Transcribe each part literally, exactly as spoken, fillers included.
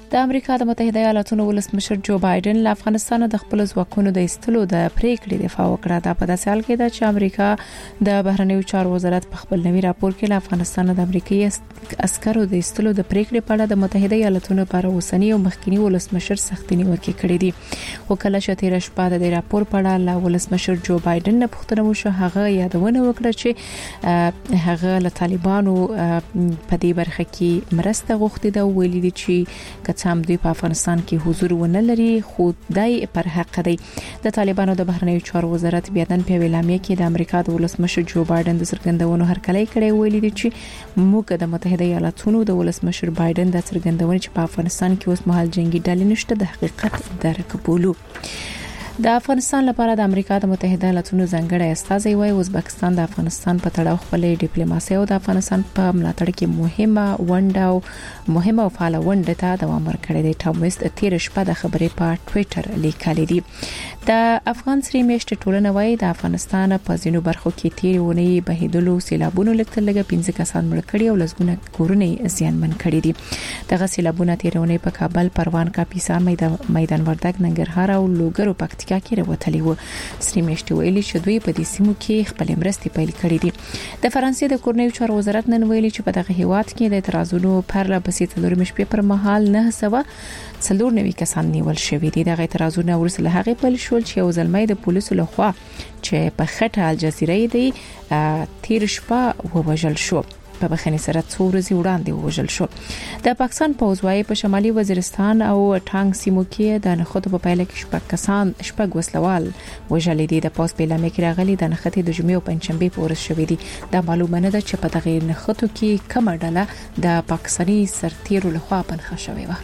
د امریکا د متحده ایالاتونو ولسمشر جو بایدن له افغانستان د خپل ځواکونو د ایستلو د پریکړې دفاع وکړه. دا په داسې حال کې ده چې امریکا د بهرنیو چارو وزارت په خپل نوي راپور کې له افغانستان د امریکایي عسکرو د ایستلو د پریکړې په اړه د متحده ایالاتونو پر اوسنی او مخکنی ولسمشر سختي نیوکې کړې دي. وکاله شتیر شپه د راپور په اړه له ولسمشر جو بایدن نه پوښتنه وشو. هغه یادونه وکړه چې هغه له طالبانو په دې برخه کې مرسته غوښتي ده، ویلي دي چې کڅام دوی په افغانستان کې حضور ونه لري خو دای پر حق دی. د طالبانو د بهرنیو چارو وزارت بیا نن په اعلامیه کې د امریکا د ولسمشر جو بایدن د څرګندونو هرکلی کړی، ویلي دي چې موږ د متحده ایالاتونو د ولسمشر بایدن د څرګندونې چې په افغانستان کې اوس مهال جنگي ډلې نشته د حقیقت درک بولو. د افغانستان لپاره د امریکا د متحده ایالاتونو ځانګړی استازی وایي ازبکستان د افغانستان په تړاو خپل ډیپلوماسي او د افغانستان په ملاتړ کې مهمه ونډه او مهمه او فعال ونډه ته دوام ورکړی دی. ټام ویست تیر شپه د خبرې په ټوئیټر لیکلي دي. د افغان سری میشت ټولنه وایي د افغانستان په ځینو برخو کې تیر ونې بهیدلو سیلابونو لکه لږه پنځه کسان مړ کړي او لږونه کورونه زیانمن کړي دي. دغه سیلابونه تیر ونې په کابل، پروان، کاپیسا، میدان وردګ، ننګرهار او لوګر او پکتیکا کې راوتلي وو. سری میشت ویلي چې دوی په دې سیمو کې خپل مرستې پیل کړې دي. د فرانسې د کورنیو چارو وزارت نن ویلي چې په دغه هیواد کې د اعتراضونو پر لپسې تلوري مشپې پر مهال نه سوا څلور نوي کسان نیول شوي دي. دغه اعتراضونه ورسره له هغه پیل شول چې یو ځلمې د پولیسو لخوا چې په خټه الجزیره دی تیر شپه ووژل شو. په بخښنې سره څو ورځې وړاندې وژل شو. د پاکستان پوځ وايي په شمالي وزیرستان او ټانګ سیمو کې د نخودو په پایله کې شپږ کسان شپږ وسلوال وژل دي. د پوز په اعلامیه کې راغلي د نخښتې د جمعې او پنځشنبې په ورځ شوې دي. دا معلومه نه ده چې په دغه نخښتو کې کومه ډله د پاکستاني سرتیرو لخوا پنځه شوې و.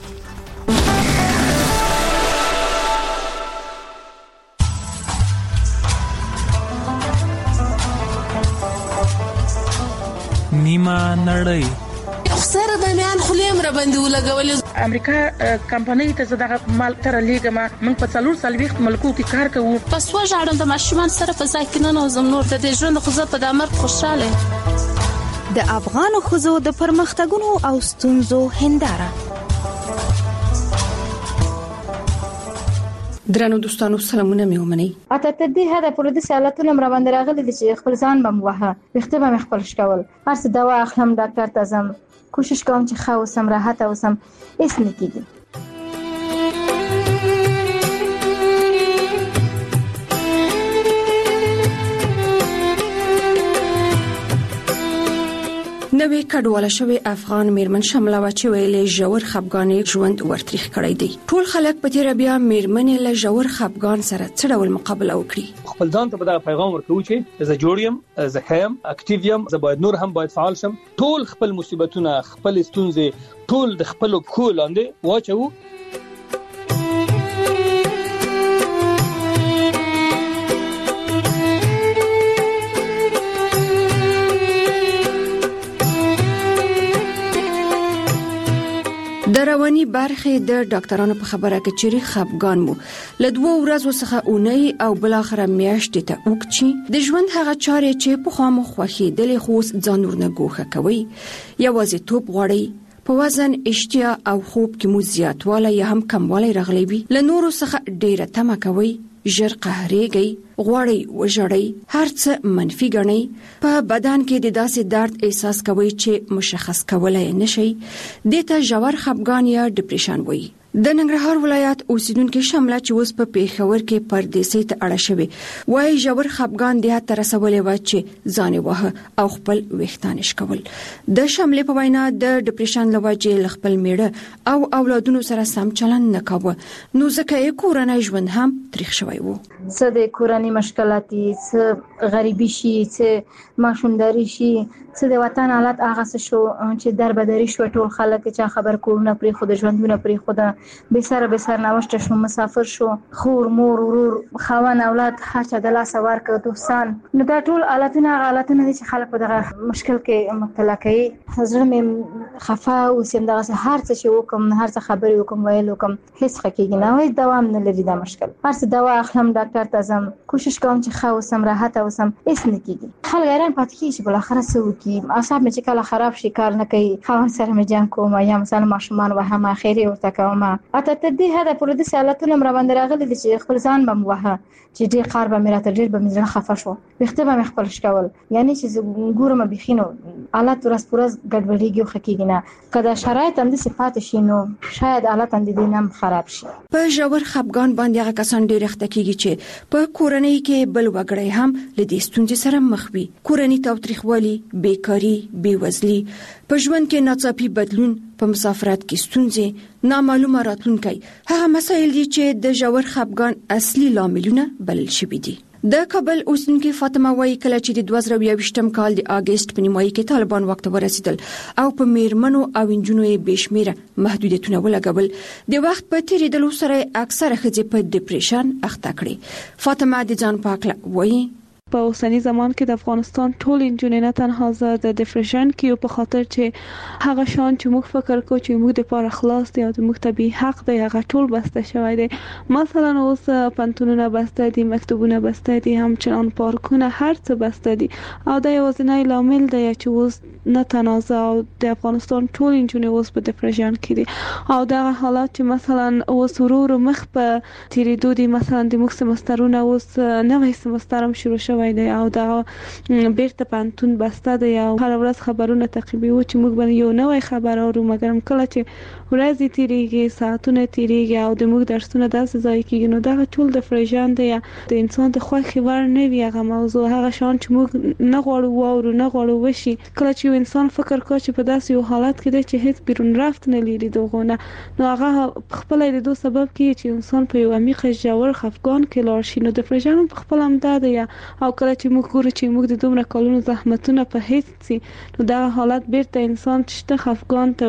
نیمه نړۍ خسر د میان خلیم را باندې ولګول. امریکا کمپنۍ ته زړه مال تر لیګما من په څلور سالويخت ملکو کې کار کوو. پس وژاړم د ماشومان سره په ځای کې نه نوزم نور د دې ژوند خو زه په دامر خوشاله. د افغان خوځو د پرمختګونو او ستونزو هنداره. درنو دوستانو سلامونه مې ومنئ. اته ته دې هدا پر دې سوالاتونه مر باندې راغلي چې خپل ځان بم وها وخته به خپل شکول هر څه دوا اخلم ډاکټر ته زم کوشش کوم چې خو سم راحت اوسم اس نه کیږي. نوې کډواله شوی افغان میرمن شمله و چې ویلې ژور خپګانې ژوند ورتریخ کړی دی. ټول خلک په تیر بیا میرمنې له ژور خپګان سره څه ډول مقابله وکړي. خپل ځان ته په پیغام ورکوي چې زه جوړ یم، زه خیم، اکټیو یم، زه باید نور هم باید فعال شم. ټول خپل مصیبتونه، خپل ستونزې ټول د خپل پښو لاندې واچو. د رواني برخې د ډاکټرانو په خبره کې چې خپګان مو له دوه ورځې څخه اونۍ او بل اخره میاشتې ته وکړي. د ژوند هغه چارې چې په خامو خوخي د لخوس ځان ورنه ګوښه کوي. یوازې توپ غوړي په وزن، اشتیا او خوب کې مو زیاتواله یا هم کموالی راغلی وي. له نورو څخه ډیره تمه کوي، ژر قهرېږي، غواړي وژړي، هر څه منفي ګڼي. په بدن کې د داسې درد احساس کوي چې مشخص کولای نشي. دته ژور خپګان یا ډیپریشن وایي. د ننګرهار ولایت اوسیدونکو شمله چې اوس په پیښور کې پردیسي ته اړه شوی وایي ژور خپګان د هات رسولې و چې ځان وه او خپل وختانش کول. د شمله په وینا د ډیپریشن لوجه خپل میړه او اولادونو سره سم چلند نه کاوه، نو ځکه یې کورنۍ ژوند هم تاریخ شوی وو. څه د کورنۍ مشکلاتي، څه غریبي شي، څه ماشومداري شي، څه د وطن حالت هغه څه شو چې دربدري شو. ټول خلک چې خبر کورونه پرې خود ژوندونه پرې خود به سر به سر نوشته شو، مسافر شو، خور مور ورور خوان اولاد هر چا د لاس ورکړ دوستان. نو دا ټول حالتونه حالتونه چې خلک په دغه مشکل کې مبتلا کوي. حضرت مې خفه او سیم دغه هر څه چې وکم هر څه خبرې وکم ویل وکم هیڅ حقیقي نه وای دوام نه لري دا مشکل هر څه دوا اخلم ډاکټر ته ځم کوشش کوم چې ښه اوسم راحت اوسم هیڅ نه کیږي خلک حیران پاتې کیږي چې بل اخر څه وکي اعصاب مې چې کله خراب شي کار نه کوي خاون سره مې جنگ کوم یا مثلا ماشومان وهم اخیری ورته کوم اته ته دې هدا پر دې سالتونه مر باندې راغلي چې خپل ځان بم وه چې ډېر قار به مې راته ډېر به مې خفه شو وخته به مې خپل شکول یعنی چې ګورم بخینو حالت ورس پورز ګډوډیږي خو کېږي نه کله شرایط هم د صفات شي نو شاید حالت هم د دینم خراب شي په ژور خپګان باندې هغه کسان ډېر اخته کېږي چې په کورنۍ کې بل وګړي هم لدې ستونزې سره مخ وي کورنۍ تاوتریخوالي بیکاری بیوزلي په ژوند کې ناڅاپي بدلون په مسافرت کې ستونزې نامعلومه راتلونکي هغه مسایل دي چې د ژور خپګان اصلي لاملونه بلل شوي دي د کابل اوسیدونکو فاطمه وايي کله چې د دوه زره یوویشتم کال د اگست په نیمایي کې طالبان وخت ورسېدل او په میرمنو او انجونو یې بشمیره محدودیتونه ولګول د وخت په تیریدلو سره اکثره ښځې په ډیپریشن اخته کړي فاطمه د ځان پاکله وايي په اوسنی زمان کې د افغانستان ټول انجونې نه تنها زه د ډیپریشن کې په خاطر چې هغه شان چې موږ فکر کوو چې موږ د پاره خلاص دی او د موږ طبي حق دی هغه ټول بسته شوی دی مثلا اوس پنتونونه بسته دي مکتبونه بسته دي همچنان پارکونه هر څه بسته دي او دا یوازینی لامل دی چې اوس نه تنازع او د افغانستان ټول انجونې اوس په ډیپریشن کې دي او دا حالات چې مثلا اوس ورور مخ په تیریدو دي مثلا د موږ سمسترونه اوس نوې سمستر هم شروع شوی دی او دا بیرته پانتون بسته دی او هر ورځ خبرونه تعقیبوي چې موږ باندې یو نوې خبر اورو مګر کله چې ورځې تیریږي ساعتونه تیریږي او د موږ درسونه داسې ځای کېږي نو دا ټول د فرجان دی د انسان د خوښي ور نه وي هغه موضوع هغه شان چې موږ نه غواړو واورو نه غواړو وشي کله چې انسان فکر کوي چې په داسې یو حالت کې دی چې هیڅ بیرون رفت نه لري دغونه نو هغه خپل د دوه سبب کې چې انسان په یو عمیق ژور خفګان کې لاړ شي نو د فرجان په خپل هم دا دی او کله چې موږ ګورو چې موږ د دومره کلونو زحمتونه په هیڅ سي نو دا حالت بیرته انسان چې خفګان ته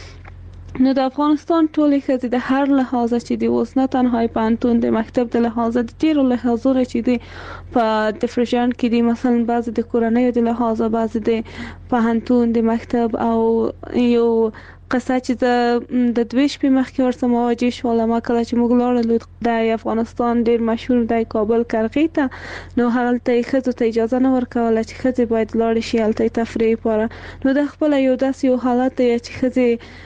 وړي نو د افغانستان ټولې ښځې د هر لحاظه چې دی اوس نه تنها پانتون د مکتب د لحاظه د ډیرو لحاظونو چې دی په ډیپریشن کې دی مثلا بعضې د کورنۍ د لحاظه بعضې د پوهنتون د مکتب او یو قصه چې د دوه شپې مخکې ورسره مواجه شوم ما کله چې موږ لاړو د افغانستان ډیر مشهور د کابل کرغې ته نو هلته ښځو ته اجازه نه ورکوله چې ښځې باید لاړې شي هلته تفریح لپاره نو د خپل یو داسې یو حالت دی چې ښځې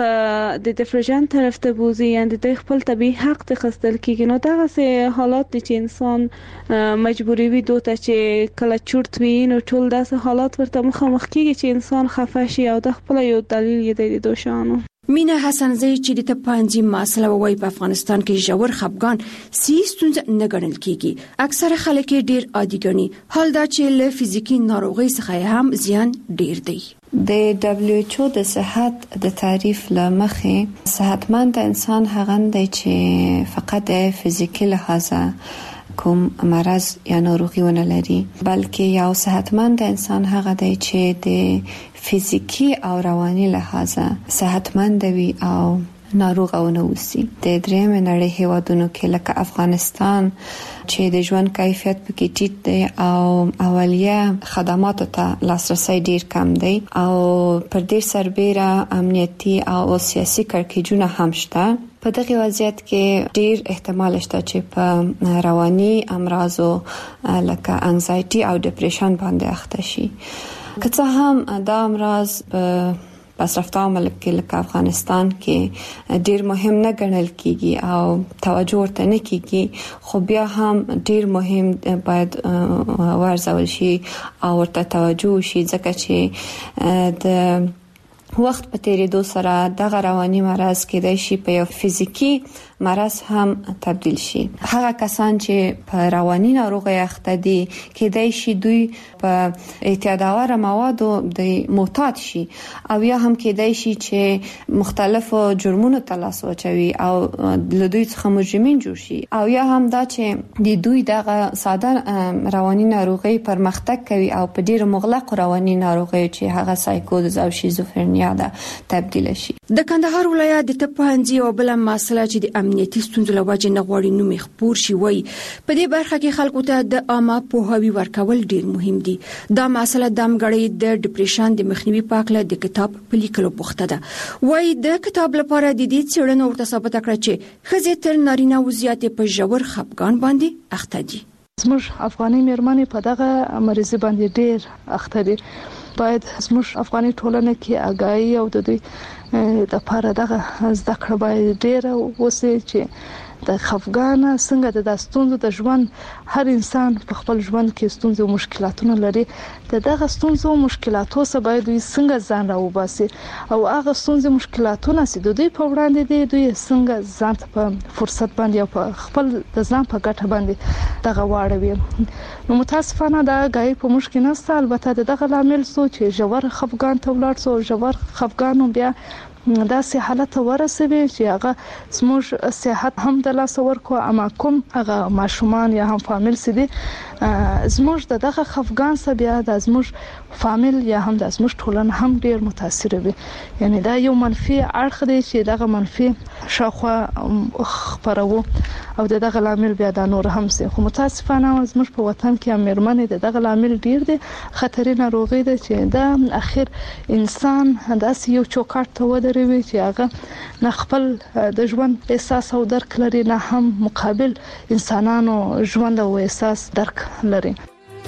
په د ډیپریشن طرف ته بوزي یعنی د خپل طبي حق ته خستل کیږي نو دا څه حالات دي چې انسان مجبوری وي دوته چې کله چورت وي نو ټول داسې حالات ورته مخامخ کیږي چې انسان خفه شي او د خپل یو دلیل یې دی دوشانو مینا حسنزی چې د تپانځي مسله وای په افغانستان کې ژور خپګان سیستونز نه ګڼل کیږي اکثره خلک ډیر عادي ګڼي حال دا چې له فزیکی ناروغي څخه هم زیان ډیر دی د دبليو ایچ او د صحت د تعریف لمخې صحتمند انسان هغه دی چې فقط فزیکی لحاظه کوم مرض یا ناروغي ونه لري بلکې یو صحتمند انسان هغه دی چې د فزیکی او رواني لحاظه صحتمند وي او ناروغ او نه وسی د درېم نړۍ هیوادونو کې لکه افغانستان چې د ژوند کیفیت پکې ټیټ دی او اولیه خدماتو ته لاسرسي ډیر کم دی او پر دې سربېره امنیتي او سیاسي کړکېچونه هم شته په دغه وضعیت کې ډیر احتمال شته چې په رواني امراضو لکه انزایټي او ډیپریشن باندې اخته شي که څه هم دا امراض په پسرفته ملک کې لکه افغانستان کې ډیر مهم نه ګڼل کیږي او توجه ورته نه کیږي خو بیا هم ډیر مهم باید ورزول شي او ورته توجه شي ځکه چې د وخت په تیریدو سره دغه رواني مرض کېدای شي په یو فزیکی مرض هم تبدیل شي هغه کسان چې په رواني ناروغي اخته دي کېدای شي دوی په اعتیادآور موادو د معتاد شي او یا هم کېدای شي چې مختلفو جرمونو ته لاس واچوي او له دوی څخه مجرمین جوړ شي او یا هم دا چې د دوی دغه ساده رواني ناروغي پرمختګ کوي او په ډیر مغلق رواني ناروغي چې هغه سایکوز او شیزوفرنیا ده تبدیل شي د کندهار ولایت د تپانځي او بل مسله چې د امنیتي ستونزو له وجې نه غواړي نوم یې خپور شي. وایي په دې برخه کې خلکو ته د عامه پوهاوي ورکول ډیر مهم دي. دا مسله د امګړې د ډیپریشن د مخنیوي په اړه د کتاب په لیکلو بوخته ده. وایي د کتاب لپاره د دې څېړنو ورته ثابته کړه چې ښځې تر نارینه و زیاتې په ژور خفګان باندې اخته دي. زموږ افغاني مېرمنې په دغه مریضي باندې ډیر اخته دي. باید زموږ افغاني ټولنه کې آگاهي او د دوی د لپاره دغه زده کړه باید ډیره وسي چې د خفګان څنګه د ستونزو د ژوند هر انسان په خپل ژوند کې ستونزې او مشکلاتونه لري. د دغه ستونزو او مشکلاتو څخه باید دوی څنګه ځان راوباسي او هغه ستونزې مشکلاتونه چې د دوی په وړاندې دي دوی څنګه ځان په فرصت باندې او په خپل د ځان په ګټه باندې دغه واړوي. نو متاسفانه دا غي په مشکل نشته. البته دغه لامل سو چې ژور خفګان ته ولاړ سو. ژور خفګان بیا دا سه حالت ورسوي چې هغه زموږ صحت هم د لاس ورکو اما کوم هغه ماشومان یا هم فامیل سي دي زموږ دغه خفګان سره بیا د زموږ فامیل یا هم د زموږ ټولنه هم ډیر متاثر وي. یعنی دا یو منفي اړخ دی چې دغه منفي شاخوا خبرو او دغه لامل بیا د نور هم سي. خو متاسفانه زموږ په وطن کې امرمنې دغه لامل ډیر دي. خطرې ناروغي ده چې دا اخر انسان داسې یو چوکاټ ته ودرېږي چې هغه نه خپل د ژوند احساس او درک لري نه هم مقابل انسانانو ژوند او احساس درک لري.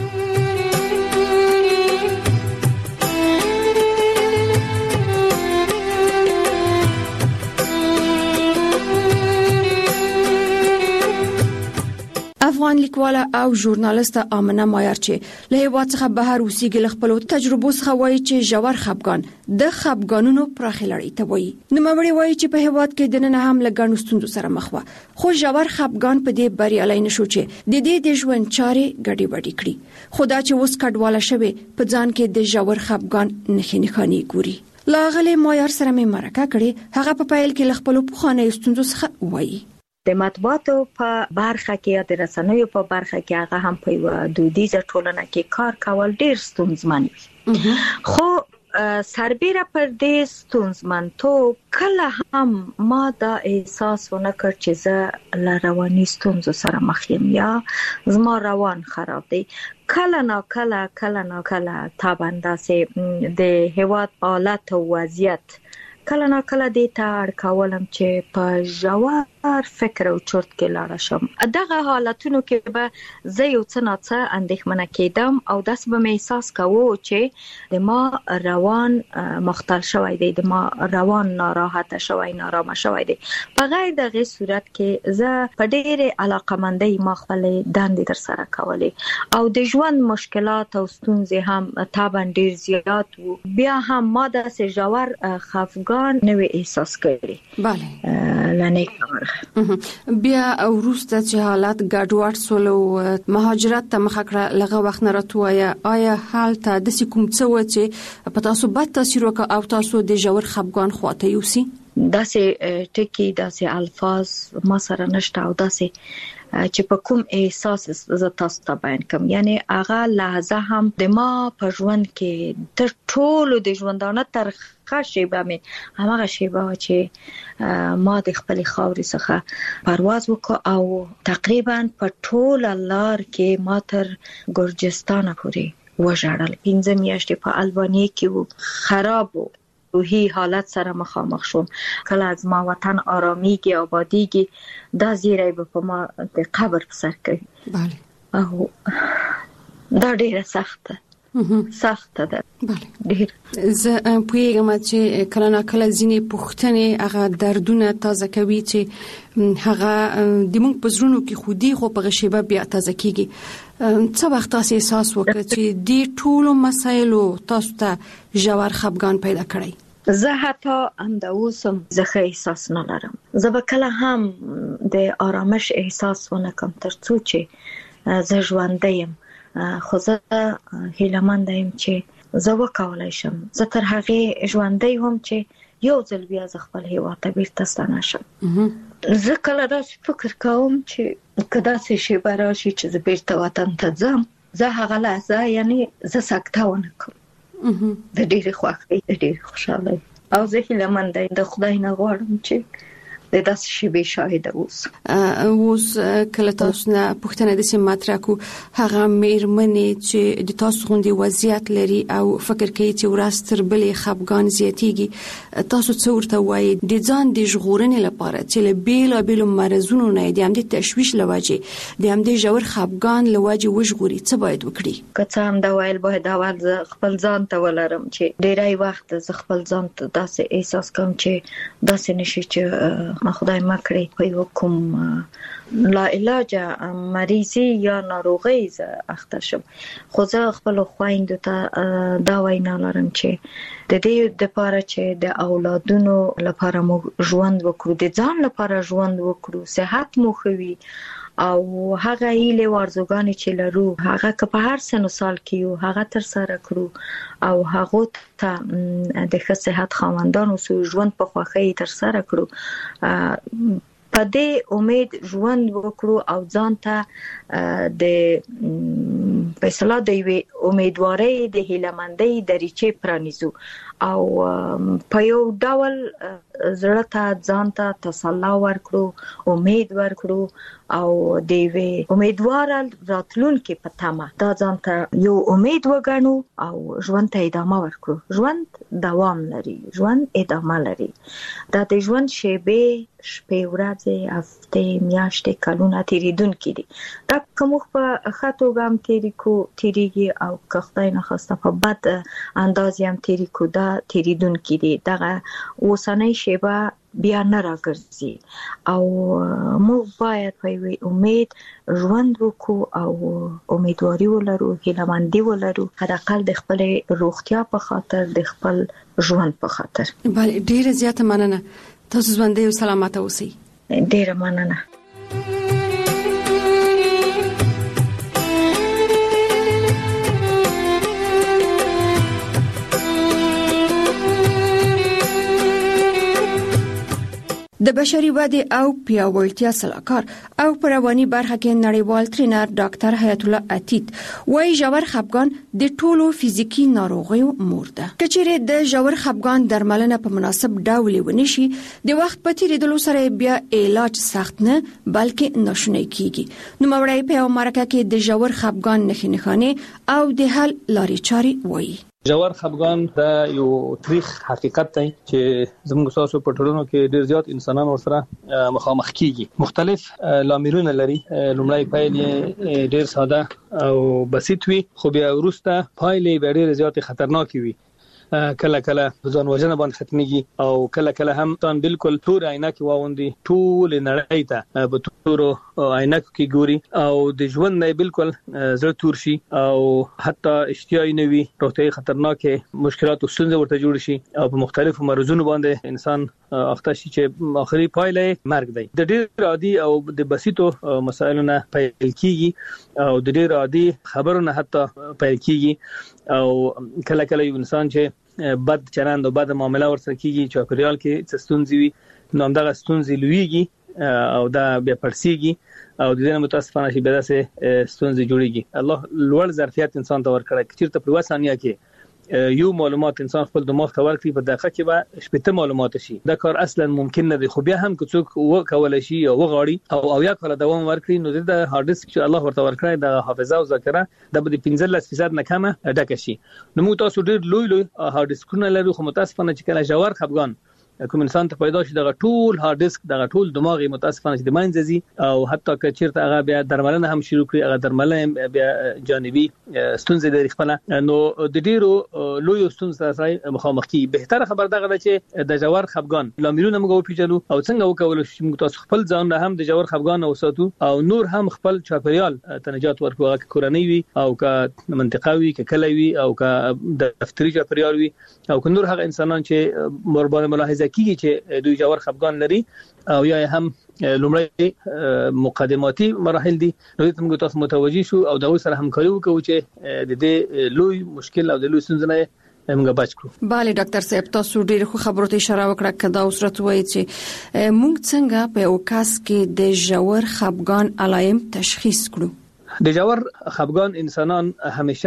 افغان لیکواله او ژورنالیسته آمنه مایر چې له هیواد څخه بهر اوسېږي له خپل تجربو څخه وایي چې ژور خفګان د خفګانونو پراخه لړۍ ته وایي. نوموړی وایي چې په هیواد کې د نن هم له ګڼو ستونزو سره مخ وه خو ژور خفګان په دې بریالی نشو چې د دې د ژوند چارې ګډې وډې کړي. خو دا چې اوس کډواله شوې په ځان کې د ژور خفګان نښې نښانې ګوري. لاغلې مایر سره مې مرکه کړې. هغه په پیل کې له خپلو پخوانیو ستونزو څخه وایي. د مطبوعاتو په برخه کې یا د رسنیو په برخه کې هغه هم په یو دودیزه ټولنه کې کار کول ډیر ستونزمن وي. خو سربېره پر دې ستونزمنتوب کله هم ما دا احساس ونه کړ چې زه له رواني ستونزو سره مخ یم یا زما روان خراب دی. کله نا کله کله نا کله تابنده سي د هیواد حالت او وضعیت کله نا کله دې ته اړ کولم چې په ژور فکر او چرت کې لاړ شم. دغه حالتونو کې به زه یو څه نه څه اندېښمنه کېدم او داسې به مې احساس کوو چې د ما روان مختل شوی دی، د ما روان ناراحته شوی نارامه شوی دی. په غیر دغه صورت کې زه په ډېرې علاقمندۍ ما خپلې دندې ترسره کولې او د ژوند مشکلات او ستونزې هم طبعا ډېر زیات وو. بیا هم ما داسې ژور خفګان نه وی احساس کړی. بله لنه کار بیا وروسته چې حالات ګډوډ سول او مهاجرت ته مخه کړه لغه وخت نه راتویا آیا حالت د کوم څه و چې په تاسو بد تاثیر وکړ او تاسو د ژور خفګان خواته یوسي؟ داسې ټکی داسې الفاظ ما سره نشته او داسې چې په کوم احساس ز تاسو ته بیان کوم. یعنی هغه لحظه هم د ما په ژوند کې تر ټولو د ژوندانه تر خاصه مې هغه شیبه چې ما د خپل خاورې څخه پرواز وکړ او تقریبا په ټول لار کې ما تر ګرجستان پورې وژړل. پنځه میاشتې په البانیا کې خراب وو. روحي حالت سره مخامخ شوم. کله از ما وطن آرامیږي آبادیږي دا زیری به په ما د قبر په سر کوي. بله او دا ډیره سخته سخته ده. بله ډیر زه پوهیږم چې کله نه کله ځینې پوښتنې هغه دردونه تازه کوي چې هغه د موږ په زړونو کې خودي خو په غشيبه بیا تازه کیږي. څه وخت تاسو احساس وکړ چې د ټولو مسایلو تاسو ته ژور خفګان پیدا کړی؟ زه حتی همدا اوسم زه احساس نه لرم. زه به کله هم د آرامش احساس ونه کوم تر څو چې زه ژوندی یم. خو زه هیله‌مند یم چې زه وکولای شم. زه تر هغه ژوندی هم چې یو ځل بیا زه خپل هیواد ته بیرته ستنه شم. زه کله داسې فکر کوم چې که داسې شی به راشي چې زه بیرته وطن ته ځم، زه هغه لحظه یعنی زه سکته ونه کوم. د ډېرې خوښۍ د ډېرې خوشحالۍ او زه هیله‌مند یم د خدای نه غواړم چې د داسې شی به شاهد اوس اوس کله تاسو نه پوښتنه د سیم مطرح کو هغه میرمنې چې د تاسو غوندي وضعیت لري او فکر کوي چې ورستر بلې خپګان زیاتیږي تاسو څو ورته وایي د ځان د ژغورنې لپاره چې له بیل بیل مرزونو نه د هم د تشویش لوجه د هم د ژور خپګان لوجه وژغوري څه باید وکړي که څه هم دا وایل باید اول خپل ځان ته ولرم چې ډیری وخت ز خپل ځان ته داسې احساس کوم چې داسې نشي چې ما خدای ما کړی په یو کوم لا علاج مریضي یا ناروغي ز اخته شم خو زه خپل خويندو ته دا وینا لرم چې د دې د لپاره چې د اولادونو لپاره مو ژوند وکړو د ځان لپاره ژوند وکړو صحت مو خوي او هغه ایله ورزګانی چې لرو هغه که په هر سن سال کې یو هغه تر سره کړو او هغه ته د ښه صحت خواندانو سو ژوند په خوخه تر سره کړو په دې امید ژوند وکړو او ځان ته د فیصله دی امیدواري د هیلمندۍ دریچې پرانیزو او په یو ډول زړه ته ځان ته تسلا ورکړو امید ورکړو او د وی امیدوار راتلونکي په تمه دا ځان ته یو امید وګڼو او ژوند ته ادامه ورکړو ژوند دوام لري ژوند ادامه لري دا د ژوند شیبې شپې ورځې هفته میاشتې کلونه تیریدونکي دي دا کوم په خاطو ګام تیریکو تیریږي او که خدای نه خواسته په بد انداز هم تیریکو دا تیریدونکي دي دغه اوسنۍ شیبه بیا نه راګرځي او موږ باید په امید ژوند وکړو او امیدواري ولرو هیلهمندي ولرو حداقل د خپل روغتیا په خاطر د خپل ژوند په خاطر. بله ډیره زیاته مننه تاسو ژوندۍ او سلامت اوسئ. ډیره مننه. د بشري ودې او پیاوړتیا سلاکار او په رواني برخه کې نړیوال ټرینر ډاکټر حیات الله عتیق وايي ژور خپګان د ټولو فزیکی ناروغیو مور ده. کچېره د ژور خپګان درملنه په مناسب ډول ونشي د وخت په تیریدلو سره بیا علاج سخت نه بلکې ناشونی کیږي. نو مورای په امریکا کې د ژور خپګان نښې نښانې او د حل لارې چارې وایي. ژور خپګان دا یو تاریخ حقیقت دی چې زموږ تاسو په ټولنو کې ډیر زیات انسانان ورسره مخامخ کیږي. مختلف لاملونه لري. لومړی پایلې ډیر ساده او بسيط وي خو بیا وروسته پایلې ډیر زیات خطرناک وي. کله کله ځان وژنه باندې ختميږي او کله کله هم تان بالکل تور عینک واوندي ټول نړۍ ته په تور عینک کې ګوري او د ژوند نه بالکل زړه تور شي او حتی اشتیاي نوي روغتي خطرناکه مشکلات او ستونزې ورته جوړ شي او په مختلفو مرزونو باندې انسان اخته شي چې اخري پایله مرګ دی. د ډېر عادي او د بسيطو مسایلو نه پیل کیږي او د ډېر عادي خبرو نه حتی پیل کیږي او کله کله یو انسان چې بد چلند او بد معاملې ورسره کیږي چې پریال کې ستونزې وي نو همدغه ستونزې لویږي او دا بیا پرسیږي او د دې متاسفانه شي به داسې ستونزې جوړیږي. الله لوړ ظرفیت انسان ته ورکړي چې تر په وسانیا کې یو معلومات انسان خپل دماغ ته ورکړي په دقیقه کې به شپږ معلومات شي. دا کار اصلا ممکن نه دی خو بیا هم که څوک وکول شي او وغاړي او او یا کله دوام ورکړي نو د هارد ډیسک چې الله ورته ورکړي د حافظه او ذاکره د بده پنځلس فیصد نه کمه ډکه شي. نو موږ تاسو ډیر لوی لوی هارد ډیسکونه لرو خو متاسفانه چې کله ژور خپګان کوم انسان ته پیدا شي دغه ټول هارد ډیسک دغه ټول دماغي متاسفانه چې د ماینځي او حتی که چیرته هغه بیا درملنه هم شروع کړي هغه درملنه بیا جانبي ستونزې لري خپل نو د ډیرو لوی ستونزې سره مخامخ کی. بهتره خبر دغه ده چې د ژور خپګان لاملونه موږ پیژنو او څنګه وکول شي موږ تاسو خپل ځان هم د ژور خپګان اوساتو او نور هم خپل چاپریال تنجات ورکو که کورنۍ وي او که منطقوي که کلوي او که دفتري چاپریال وي او که نور هغه انسانان چې مربانه ملاحظه کیږي چې دوی ژور خپګان لري او یا هم لومړی مقدماتي مراحل دي نو ته موږ تاسو متوجي شو او دا سره همکاري وکړو چې د دې لوی مشکل او د لوی ستونزې نه موږ بچ کړو. bale ډاکټر صاحب تاسو ډېر خو خبرو ته اشاره وکړه کدا اوسرت وایي چې موږ څنګه په اوکاس کې د ژور خپګان علایم تشخیص کړو. د ژور خپګان انسانان همیشه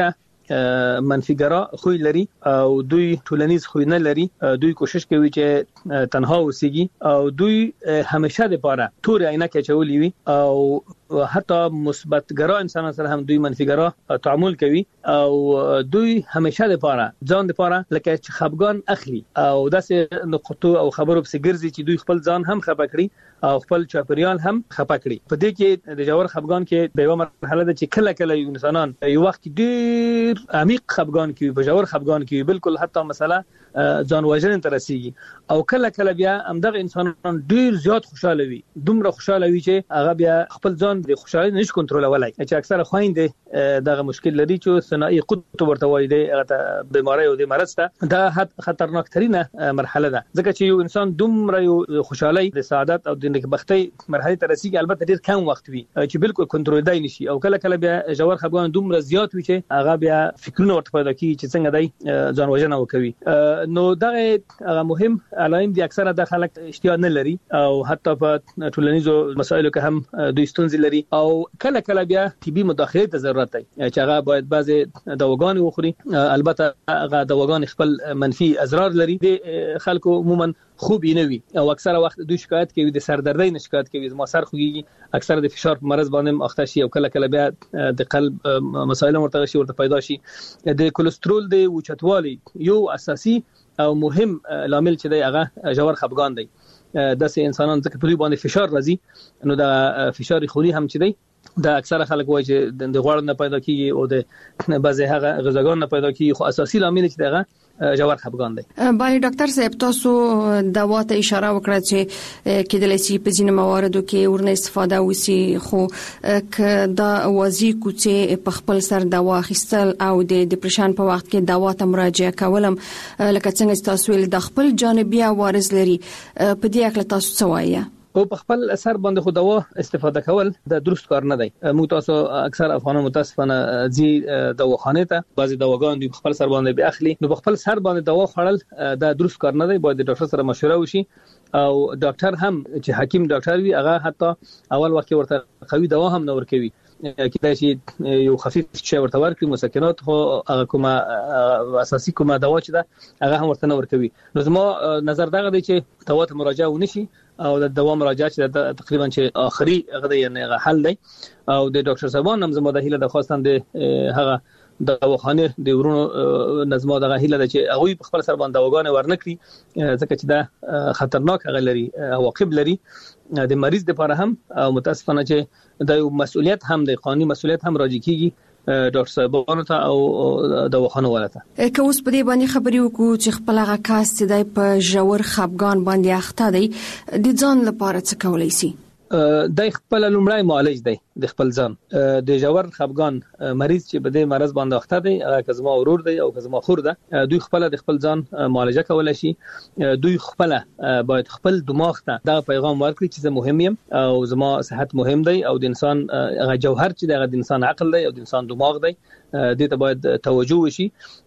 منفیګرا خو لري او دوی ټولنیز خو نه لري. دوی کوشش کوي چې تنها اوسېږي او دوی همیشه د پاره تور عینکه چولې وي او حتی مثبتګرا انسان سره هم دوی منفیګرا تعامل کوي او دوی همیشه د پاره ځان د پاره لکه چې خپګان اخلي او داسې نقطو او خبرو په ګرځي چې دوی خپل ځان هم خپه کړي او خپل چاپریال هم خپه کړي. په دې کې د جوړ خپګان کې د یو مرحله ده چې کله کله یو انسانان یو وخت ډیر عمیق خپګان کوي، په جوړ خپګان کوي، بالکل حتی مثلا ځان وژنې ته رسیږي او کله کله بیا همدغه انسانان ډیر زیات خوشاله وي، دومره خوشاله وي چې هغه بیا خپل ځان د خوشالۍ نشي کنټرولولای. چې اکثره خويندې دغه مشکل لري چې ثنائي قطب ورته وایي د بیماری او د مرض ته دا خطرناک ترينه مرحله ده، ځکه چې یو انسان دومره یو خوشالۍ د سعادت او د نیکبختۍ مرحله ته رسیږي البته ډیر کم وخت وي چې بالکل کنټرول دی نشي او کله کله بیا جوړ خپګان دومره زیات وي چې هغه بیا فکرونه ورته پیدا کوي چې څنګه دی ځان وژنه وکوي. نو دغه هغه مهم علائم دي اکثره د خلک اشتیا نه لري او حتی په ټولنیزو مسایلو کې هم دوی ستونزې لري او کله کله بیا طبي مداخله ته ضرورت دی چې هغه باید بعضي دواګانې وخوري. البته هغه دواګانې خپل منفي اضرار لري، د خلکو عموما خوب نه وي او اکثره وخت دوی شکایت کوي د سردردۍ نه شکایت کوي، ما سر خوږي، اکثره د فشار په مرز باندې اخته شي او کله کله بیا د قلب مسایل ورته شي ورته پیدا شي. د کولېسترول د اوچتوالي یو اساسي او مهم لامل چې دی هغه جوړ خپګان دی. د سه انسانان ځکه په دوی باندې فشار راځي نو د فشار خونی هم چې دی دا اکثره خلک وایي چې د غوړ نه پیدا کیږي او د بعضی هغه غذاګان نه پیدا کیږي، خو اساسي لامل چې دغه جوړ خپګان دی. بای ډاکټر صاحب تاسو دوا ته اشاره وکړه چې کېدلای شي په ځینو مواردو کې ورنه استفاده وسی، خو ک دا وازی کوڅه په خپل سر دوا اخیستل او د ډیپریشن په وخت کې دوا ته مراجعه کولم لکه څنګه تاسو ول د خپل جانبي عوارض لري، په دې اړه تاسو څه وایي؟ او په خپل اثر باندې خو دوا استفاده کول د درست کار نه دی. موږ تاسو اکثر افغانان متاسفانه زی دواخانه ته بعضی دواګان د خپل سر باندې به اخلي، نو په خپل سر باندې دوا خوړل د درست کار نه دی، باید د ډاکټر سره مشوره وشي او ډاکټر هم چې حکیم ډاکټر وي هغه حتی اول وخت ورته قوي دوا هم نه ورکوي، کله چې یو خفیف شی ورته ورکړي مسکنات خو هغه کومه اساسي کومه دوا چې ده هغه هم ورته نه ورکوي. نو زما نظر دغه دی چې دوا ته مراجعه ونشي او د دوا مراجعه چې تقریبا چې اخري هغه یعنی حل دی او د ډاکټر صاحبان هم زما د هیله د خواستان د هغه دواخانه د ورونو نظم دغه هیله ده چې هغه په خپل سر باندې دواګانې ورنکړي ځکه چې دا خطرناک هغه لري عواقب لري د مریض لپاره هم او متاسفانه چې د مسؤلیت هم د قانوني مسؤلیت هم راځي کیږي ډاکټر صاحبانو ته او دواخانه ولته. که اوس په دې باندې خبرې وکړو چې خپل هغه کاس چې د په جوړ خپګان باندې اخته دی د ځان لپاره څه کولای شي؟ د خپل لومړی معالج دی د خپل ځان د جوړ خپګان مریض چې بده مرز باندې اخته دی هغه کزما ورور دی او کزما خور ده، دوی خپل د خپل ځان معالجه کولای شي. دوی خپل باید خپل دماغ ته دا پیغام ورکړي چې زه مهم یم او زما صحت مهم دی او د انسان هغه جوهر چې د انسان عقل دی او د انسان دماغ دی دې ته باید توجه وشي.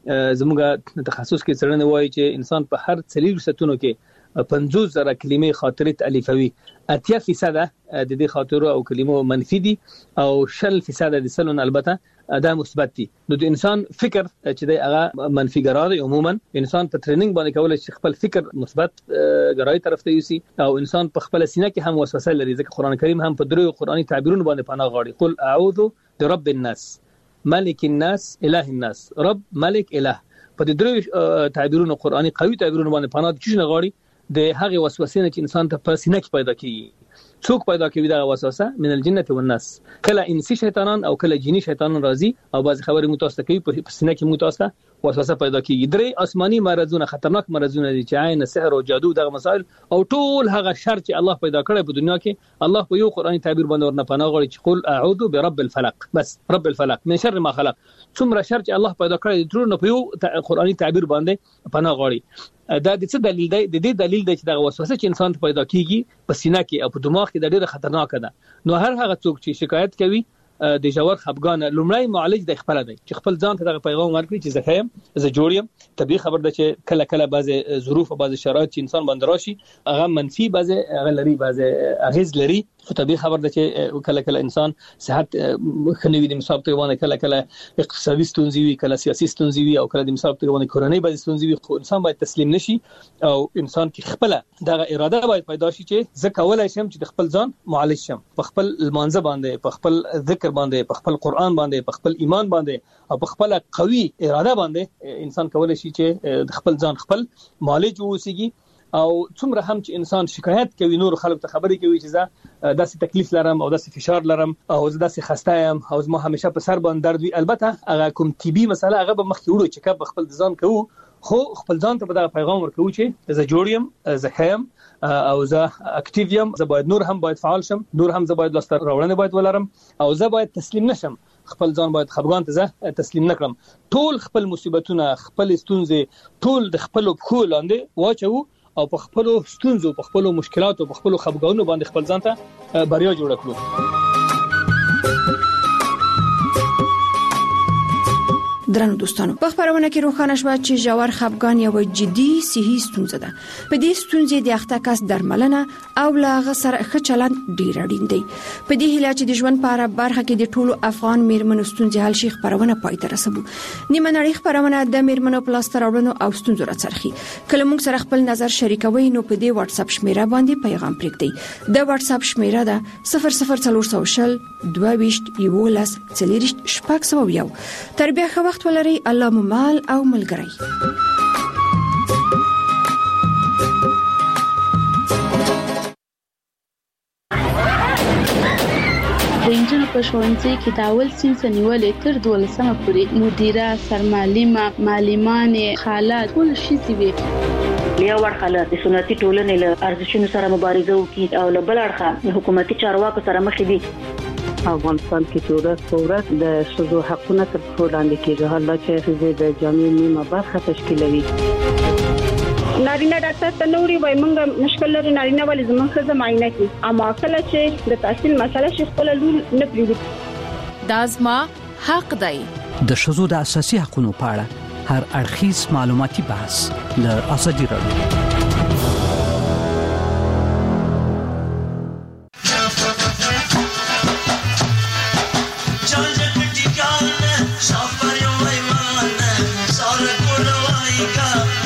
زموږ تخصص کې څرنه وایي چې انسان په هر څلور ستونو کې پنځوس زره کلمې خاطرې تالیفوي، اتیا فیصد د دې خاطرو او کلمو منفي دي او شل فیصد د سلون البته دا مثبت دي. نو د انسان فکر چې د هغه منفي ګرای عموما انسان په ټریننګ باندې کولای شي خپل فکر مثبت ګرای طرف ته یوسي او انسان په خپل سینه کې هم وسوسه لري، ځکه قران کریم هم په درو قرآني تعبیرونو باندې پناه غواړي، قل اعوذ برب الناس ملک الناس اله الناس رب ملک اله. په دې درو تعبیرونو قرآني قوي تعبیرونو باندې پناه کیږي غواړي د هغه وسوسې نه چې انسان ته په سینه کې پیدا کیږي. څوک پیدا کوي دا وسوسه؟ من الجنه والناس، کله انسی شیطانان او کله جنی شیطانان راځي او بعض خبرې متوسط کوي په سینه کې متوسط وسوسه پیدا کیږي. درې آسماني مرزونه خطرناک مرزونه دي چې عین سحر او جادو دغه مسائل او ټول هغه شر چې الله پیدا کړی په دنیا کې الله په یو قرآني تعبیر باندې ورنه پناه غواړي چې قل اعوذ برب الفلق، بس رب الفلق من شر ما خلق. څومره شر چې الله پیدا کړی ټول په یو قرآني تعبیر باندې پناه غواړي. دا د څه دلیل دی؟ د دې دلیل دی چې دا وسوسه چې انسان ته پیدا کیږي په سینه کې او په دماغ کې د ډیره خطرناک ده. نو هر هغه څوک چې شکایت کوي د جوړ خپګان لومړی معالج د خپل دی چې خپل ځان ته د پیغام ورکړي چې زه خیم زه جوړ یم. طبيعي خبر ده چې کله کله بعضی ظروف او بعضی شرایط چې انسان باندې راشي هغه منفي بعضی هغه لري بعضی اغیز لري خو طبيعي خبر ده چې کله کله انسان صحت خنوي د مثال په وانه کله کله اقتصادي ستونزې وي کله سیاسي ستونزې وي او کله د مثال په وانه کورنۍ باندې ستونزې وي خو انسان باید تسلیم نشي او انسان کې خپل دغه اراده باید پیدا شي چې زه کولای شم چې د خپل ځان معالج شم په خپل المانزه باندې په خپل ذکر باندې په خپل قران باندې په خپل ایمان باندې او په خپل قوي اراده باندې انسان کولای شي چې د خپل ځان خپل معالج ووسیږي او څومره هم چې انسان شکایت کوي نور خلک ته خبرې کوي چې زه داسې تکلیف لرم او داسې فشار لرم او زه داسې خسته یم او زما همیشه په سر باندې درد وي البته هغه کوم طبي مسله هغه به مخکې وړو چې کب خپل ځان کوو خو خپل ځان ته به دا پیغام ورکوي چې زه جوړ یم زه خیم او زه اکټیو یم زه باید نور هم باید فعال شم نور هم زه باید لاسته راوړنه باید ولرم او زه باید تسلیم نشم خپل ځان باید خپګان ته زه تسلیم نکړم ټول خپل مصیبتونه خپل ستونزې ټول د خپل په لاندې واچو او په خپل ستونزو په خپل مشکلاتو په خپل خپګانونو باندې خپل ځان ته بریا جوړ کړو درنو دوستانو په خبرونه کې روښانه شو چې جوار خپګان یو جدي صحي ستونزه ده په دې ستونزې د اخته کس درملنه او لاغه سره ښه چلند ډیر اړین دی په دې هیله چې د ژوند په اړه برخه کې د ټولو افغان میرمنو ستونزې حل شي خبرونه پای ته رسوي نیمه نړۍ خبرونه د میرمنو پلاستر اورونو او ستونزو راڅرخي کله موږ سره خپل نظر شریکوي نو په دې واتس اپ شمیره باندې پیغام پرېږدئ د واتس اپ شمیره ده صفر صفر څلور شل دوه ویشت یولس څلریشت شپږ سوه یو تر بیا ښه وخت ولري الله مو مال او ملګری د انجن په ښوونځي کې د اول صنف نیولې تر دولسمه پورې مدیره سرمعلمه معلمانې خالات ټول شي وي بیا ورخاله د سنتي ټولنې له ارزښتونو سره مبارزه وکړي او له بل اړخه حکومتي چارواکو سره مخ دي افغانستان کې چې ورځ په ورځ د ښځو حقونه تر پښو لاندې کېږي حالا چې ښځې د جامعې نیمه برخه تشکیلوي نارینه ډاکټر ته نوري وای مونږ مشکل لري نارینه ولې زموږ ښځه معاینه کوي اما کله چې د تحصیل مسله شي خپل لور نه پریږدي دا زما حق دی د ښځو د اساسي حقوقو په اړه هر اړخیز معلوماتي بحث له ازادي راډیو Safari, my man, sorry, good,